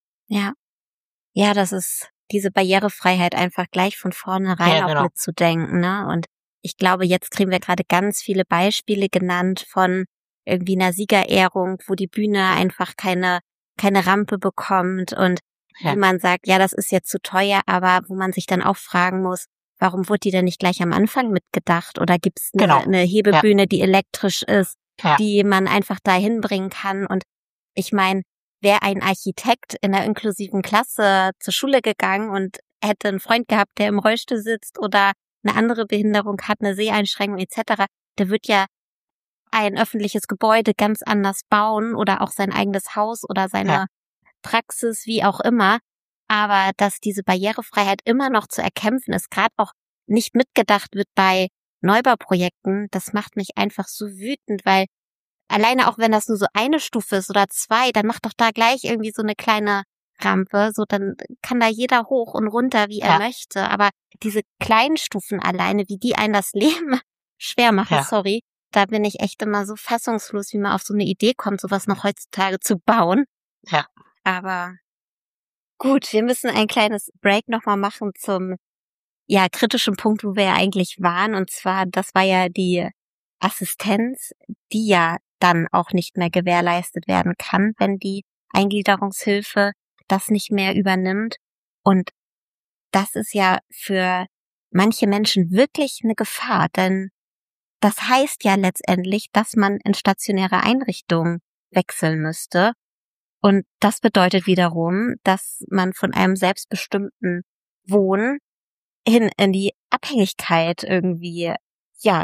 Ja, das ist diese Barrierefreiheit einfach gleich von vornherein auch mitzudenken, ne? Und ich glaube, jetzt kriegen wir gerade ganz viele Beispiele genannt von irgendwie einer Siegerehrung, wo die Bühne einfach keine Rampe bekommt und wo man sagt, ja, das ist jetzt zu teuer, aber wo man sich dann auch fragen muss, warum wurde die denn nicht gleich am Anfang mitgedacht? Oder gibt's eine Hebebühne, die elektrisch ist, die man einfach da hinbringen kann? Und ich meine, wäre ein Architekt in der inklusiven Klasse zur Schule gegangen und hätte einen Freund gehabt, der im Rollstuhl sitzt oder eine andere Behinderung hat, eine Seheinschränkung etc., der wird ja ein öffentliches Gebäude ganz anders bauen oder auch sein eigenes Haus oder seine Praxis, wie auch immer. Aber dass diese Barrierefreiheit immer noch zu erkämpfen ist, gerade auch nicht mitgedacht wird bei Neubauprojekten, das macht mich einfach so wütend, weil alleine auch wenn das nur so eine Stufe ist oder 2, dann macht doch da gleich irgendwie so eine kleine Rampe, so dann kann da jeder hoch und runter, wie er möchte. Aber diese kleinen Stufen alleine, wie die einen das Leben schwer machen, sorry, da bin ich echt immer so fassungslos, wie man auf so eine Idee kommt, sowas noch heutzutage zu bauen. Ja. Aber gut, wir müssen ein kleines Break nochmal machen zum kritischen Punkt, wo wir ja eigentlich waren. Und zwar, das war ja die Assistenz, die ja dann auch nicht mehr gewährleistet werden kann, wenn die Eingliederungshilfe das nicht mehr übernimmt. Und das ist ja für manche Menschen wirklich eine Gefahr, denn das heißt ja letztendlich, dass man in stationäre Einrichtungen wechseln müsste. Und das bedeutet wiederum, dass man von einem selbstbestimmten Wohnen hin in die Abhängigkeit irgendwie,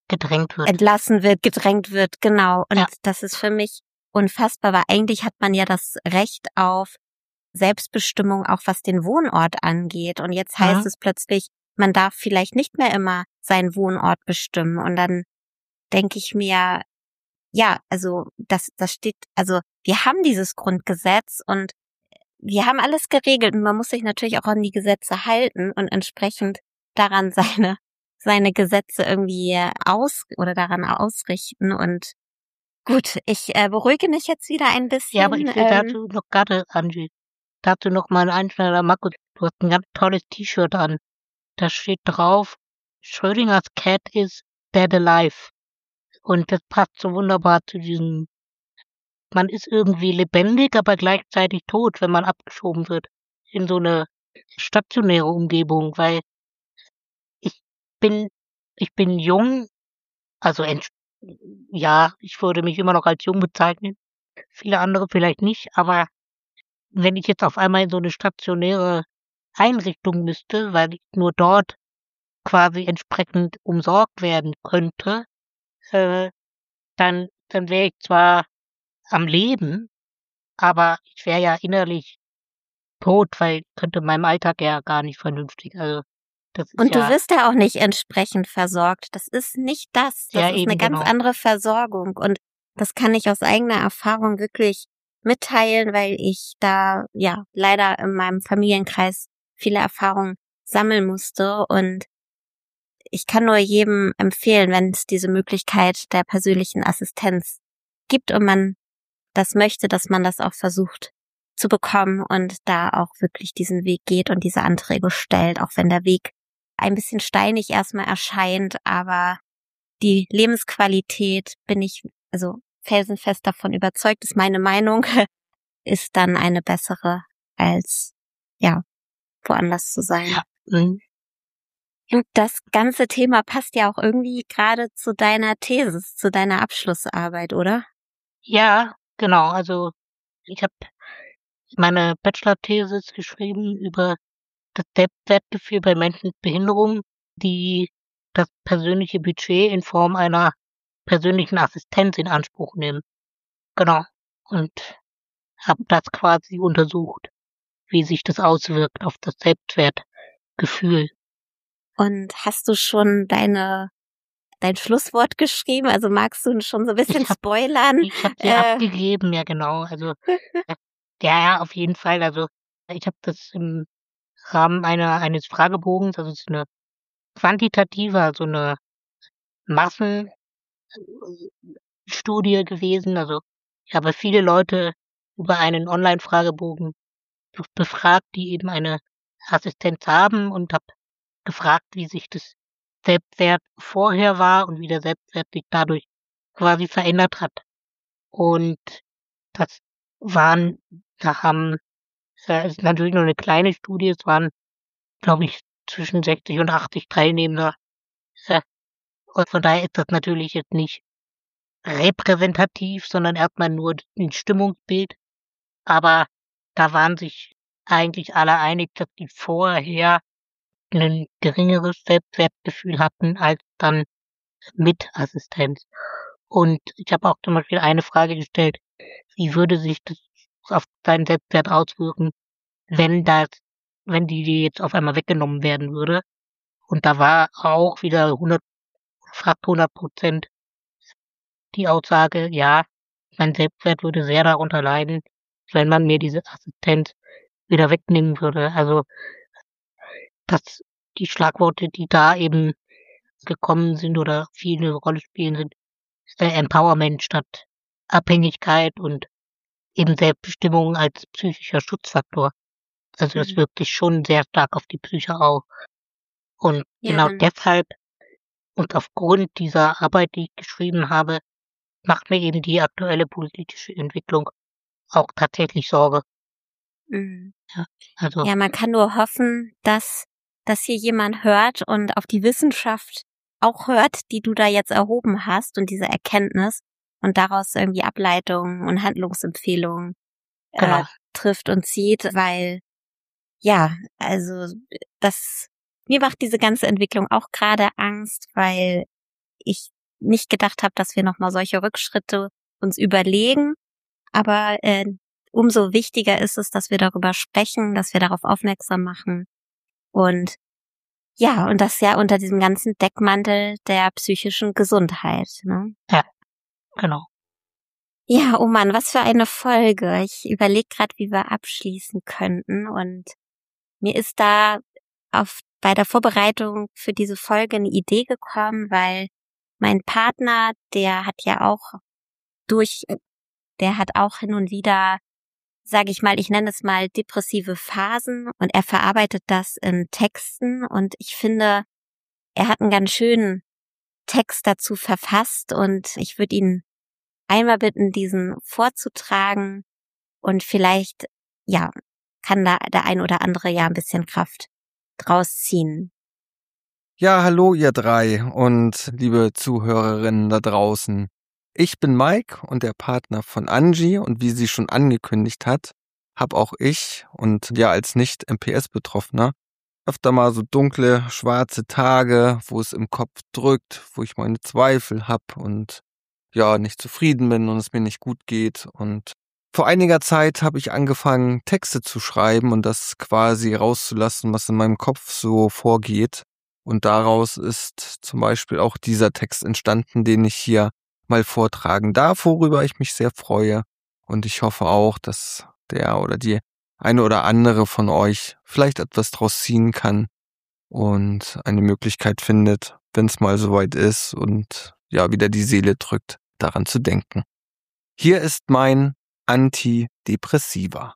gedrängt wird. entlassen wird, gedrängt wird, genau. Und Ja. das ist für mich unfassbar, weil eigentlich hat man ja das Recht auf Selbstbestimmung, auch was den Wohnort angeht. Und jetzt heißt es plötzlich, man darf vielleicht nicht mehr immer seinen Wohnort bestimmen. Und dann denke ich mir, ja, also das steht, also wir haben dieses Grundgesetz und wir haben alles geregelt und man muss sich natürlich auch an die Gesetze halten und entsprechend daran seine Gesetze irgendwie daran ausrichten. Und gut, ich beruhige mich jetzt wieder ein bisschen. Ja, aber ich will dazu noch gerade, Angie, dazu noch mal ein Einschneider. Markus, du hast ein ganz tolles T-Shirt an. Da steht drauf, Schrödingers Cat is dead alive. Und das passt so wunderbar zu diesem, man ist irgendwie lebendig, aber gleichzeitig tot, wenn man abgeschoben wird in so eine stationäre Umgebung, weil ich bin jung, also ja, ich würde mich immer noch als jung bezeichnen, viele andere vielleicht nicht, aber wenn ich jetzt auf einmal in so eine stationäre Einrichtung müsste, weil ich nur dort quasi entsprechend umsorgt werden könnte, äh, dann wäre ich zwar am Leben, aber ich wäre ja innerlich tot, weil ich könnte meinem Alltag ja gar nicht vernünftig. Also das ist Und du ja, wirst ja auch nicht entsprechend versorgt. Das ist nicht das. Das ja ist eine eben ganz genau. andere Versorgung. Und das kann ich aus eigener Erfahrung wirklich mitteilen, weil ich da ja leider in meinem Familienkreis viele Erfahrungen sammeln musste. Und ich kann nur jedem empfehlen, wenn es diese Möglichkeit der persönlichen Assistenz gibt und man das möchte, dass man das auch versucht zu bekommen und da auch wirklich diesen Weg geht und diese Anträge stellt, auch wenn der Weg ein bisschen steinig erstmal erscheint, aber die Lebensqualität, bin ich also felsenfest davon überzeugt, ist meine Meinung, ist dann eine bessere als, ja, woanders zu sein. Ja, mhm. Und das ganze Thema passt ja auch irgendwie gerade zu deiner Thesis, zu deiner Abschlussarbeit, oder? Ja, genau. Also ich habe meine Bachelor-Thesis geschrieben über das Selbstwertgefühl bei Menschen mit Behinderung, die das persönliche Budget in Form einer persönlichen Assistenz in Anspruch nehmen. Genau. Und habe das quasi untersucht, wie sich das auswirkt auf das Selbstwertgefühl. Und hast du schon dein Schlusswort geschrieben? Also magst du schon so ein bisschen spoilern? Ich habe sie abgegeben, ja genau. Also ja, auf jeden Fall. Also ich habe das im Rahmen eines Fragebogens, also es ist eine quantitative, also eine Massenstudie gewesen. Also ich habe viele Leute über einen Online-Fragebogen befragt, die eben eine Assistenz haben und habe gefragt, wie sich das Selbstwert vorher war und wie der Selbstwert sich dadurch quasi verändert hat. Und das es ist natürlich nur eine kleine Studie, es waren, glaube ich, zwischen 60 und 80 Teilnehmer. Und von daher ist das natürlich jetzt nicht repräsentativ, sondern erstmal nur ein Stimmungsbild. Aber da waren sich eigentlich alle einig, dass die vorher ein geringeres Selbstwertgefühl hatten als dann mit Assistenz. Und ich habe auch zum Beispiel eine Frage gestellt, wie würde sich das auf deinen Selbstwert auswirken, wenn die jetzt auf einmal weggenommen werden würde? Und da war auch wieder fast 100% die Aussage, ja, mein Selbstwert würde sehr darunter leiden, wenn man mir diese Assistenz wieder wegnehmen würde. Also die Schlagworte, die da eben gekommen sind oder viel eine Rolle spielen, sind Empowerment statt Abhängigkeit und eben Selbstbestimmung als psychischer Schutzfaktor. Also das wirkt sich schon sehr stark auf die Psyche aus. Und Ja, genau deshalb und aufgrund dieser Arbeit, die ich geschrieben habe, macht mir eben die aktuelle politische Entwicklung auch tatsächlich Sorge. Mhm. Ja, also Ja, man kann nur hoffen, dass hier jemand hört und auf die Wissenschaft auch hört, die du da jetzt erhoben hast und diese Erkenntnis und daraus irgendwie Ableitungen und Handlungsempfehlungen genau. trifft und zieht, weil ja, also mir macht diese ganze Entwicklung auch gerade Angst, weil ich nicht gedacht habe, dass wir nochmal solche Rückschritte uns überlegen. Aber umso wichtiger ist es, dass wir darüber sprechen, dass wir darauf aufmerksam machen. Und ja, und das ja unter diesem ganzen Deckmantel der psychischen Gesundheit. Ne? Ja, genau. Ja, oh Mann, was für eine Folge. Ich überlege gerade, wie wir abschließen könnten. Und mir ist da bei der Vorbereitung für diese Folge eine Idee gekommen, weil mein Partner, der hat auch hin und wieder, sage ich mal, ich nenne es mal depressive Phasen, und er verarbeitet das in Texten, und ich finde, er hat einen ganz schönen Text dazu verfasst, und ich würde ihn einmal bitten, diesen vorzutragen, und vielleicht, ja, kann da der ein oder andere ja ein bisschen Kraft draus ziehen. Ja, hallo ihr drei und liebe Zuhörerinnen da draußen. Ich bin Mike und der Partner von Angie, und wie sie schon angekündigt hat, habe auch ich und ja als Nicht-MPS-Betroffener öfter mal so dunkle, schwarze Tage, wo es im Kopf drückt, wo ich meine Zweifel hab und ja nicht zufrieden bin und es mir nicht gut geht. Und vor einiger Zeit habe ich angefangen, Texte zu schreiben und das quasi rauszulassen, was in meinem Kopf so vorgeht. Und daraus ist zum Beispiel auch dieser Text entstanden, den ich hier mal vortragen darf, worüber ich mich sehr freue. Und ich hoffe auch, dass der oder die eine oder andere von euch vielleicht etwas draus ziehen kann und eine Möglichkeit findet, wenn es mal soweit ist und ja wieder die Seele drückt, daran zu denken. Hier ist mein Antidepressiva.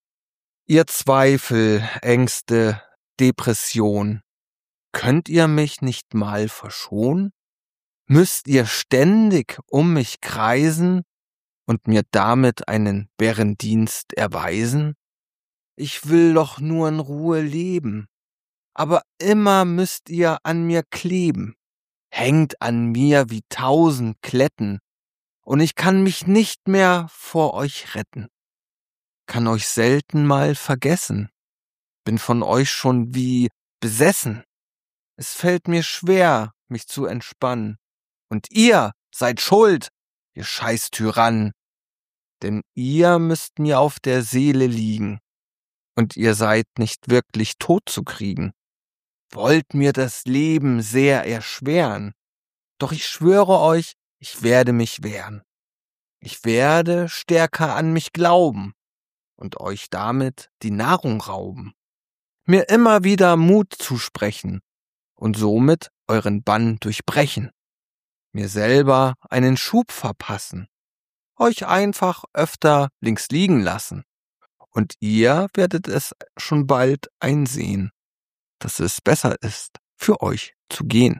Ihr Zweifel, Ängste, Depression, könnt ihr mich nicht mal verschonen? Müsst ihr ständig um mich kreisen und mir damit einen Bärendienst erweisen? Ich will doch nur in Ruhe leben, aber immer müsst ihr an mir kleben, hängt an mir wie 1000 Kletten, und ich kann mich nicht mehr vor euch retten, kann euch selten mal vergessen, bin von euch schon wie besessen. Es fällt mir schwer, mich zu entspannen. Und ihr seid schuld, ihr scheiß Tyrann. Denn ihr müsst mir auf der Seele liegen. Und ihr seid nicht wirklich tot zu kriegen. Wollt mir das Leben sehr erschweren. Doch ich schwöre euch, ich werde mich wehren. Ich werde stärker an mich glauben und euch damit die Nahrung rauben. Mir immer wieder Mut zusprechen und somit euren Bann durchbrechen, mir selber einen Schub verpassen, euch einfach öfter links liegen lassen, und ihr werdet es schon bald einsehen, dass es besser ist, für euch zu gehen.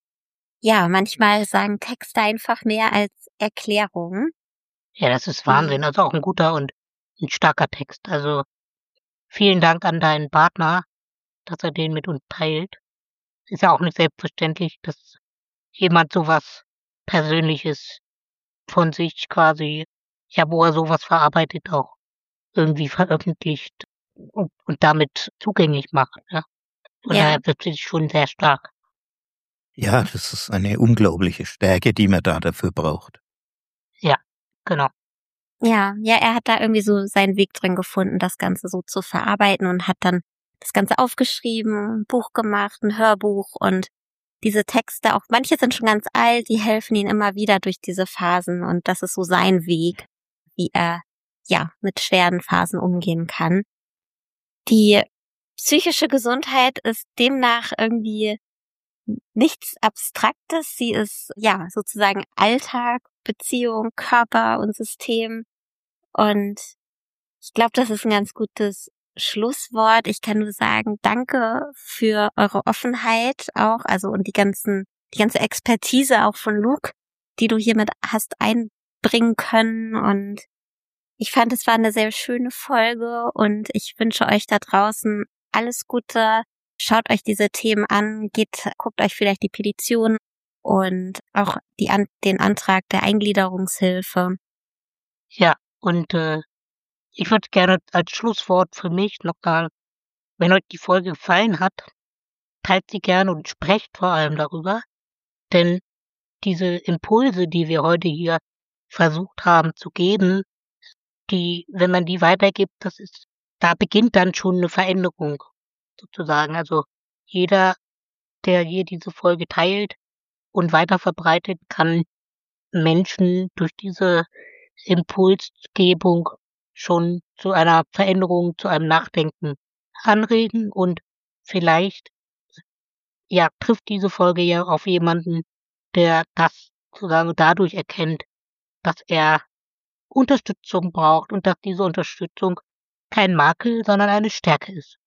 Ja, manchmal sagen Texte einfach mehr als Erklärungen. Ja, das ist Wahnsinn. Das ist auch ein guter und ein starker Text. Also vielen Dank an deinen Partner, dass er den mit uns teilt. Ist ja auch nicht selbstverständlich, dass jemand sowas Persönliches von sich quasi, ja, wo er sowas verarbeitet, auch irgendwie veröffentlicht und damit zugänglich macht. Ja? Von daher wird es schon sehr stark. Ja, das ist eine unglaubliche Stärke, die man da dafür braucht. Ja, genau. Ja, er hat da irgendwie so seinen Weg drin gefunden, das Ganze so zu verarbeiten, und hat dann das Ganze aufgeschrieben, ein Buch gemacht, ein Hörbuch, und diese Texte, auch manche sind schon ganz alt, die helfen ihm immer wieder durch diese Phasen, und das ist so sein Weg, wie er ja mit schweren Phasen umgehen kann. Die psychische Gesundheit ist demnach irgendwie nichts Abstraktes. Sie ist ja sozusagen Alltag, Beziehung, Körper und System. Und ich glaube, das ist ein ganz gutes Schlusswort. Ich kann nur sagen, danke für eure Offenheit auch, also und die ganze Expertise auch von Luke, die du hiermit hast einbringen können. Und ich fand, es war eine sehr schöne Folge, und ich wünsche euch da draußen alles Gute. Schaut euch diese Themen an, guckt euch vielleicht die Petition und auch den Antrag der Eingliederungshilfe. Ja, und ich würde gerne als Schlusswort für mich nochmal, wenn euch die Folge gefallen hat, teilt sie gerne und sprecht vor allem darüber, denn diese Impulse, die wir heute hier versucht haben zu geben, wenn man die weitergibt, da beginnt dann schon eine Veränderung sozusagen. Also jeder, der hier diese Folge teilt und weiter verbreitet, kann Menschen durch diese Impulsgebung schon zu einer Veränderung, zu einem Nachdenken anregen und vielleicht trifft diese Folge ja auf jemanden, der das sozusagen dadurch erkennt, dass er Unterstützung braucht und dass diese Unterstützung kein Makel, sondern eine Stärke ist.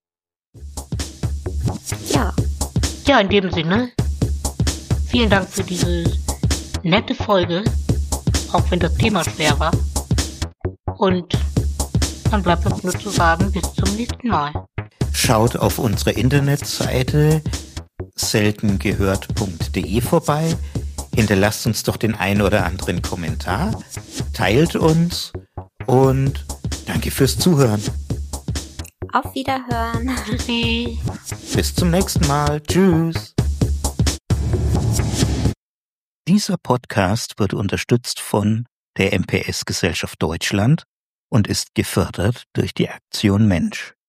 Ja. Ja, in dem Sinne, vielen Dank für diese nette Folge, auch wenn das Thema schwer war. Und dann bleibt uns nur zu sagen, bis zum nächsten Mal. Schaut auf unsere Internetseite seltengehört.de vorbei, hinterlasst uns doch den einen oder anderen Kommentar, teilt uns und danke fürs Zuhören. Auf Wiederhören. Tschüssi. Bis zum nächsten Mal. Tschüss. Dieser Podcast wird unterstützt von der MPS Gesellschaft Deutschland und ist gefördert durch die Aktion Mensch.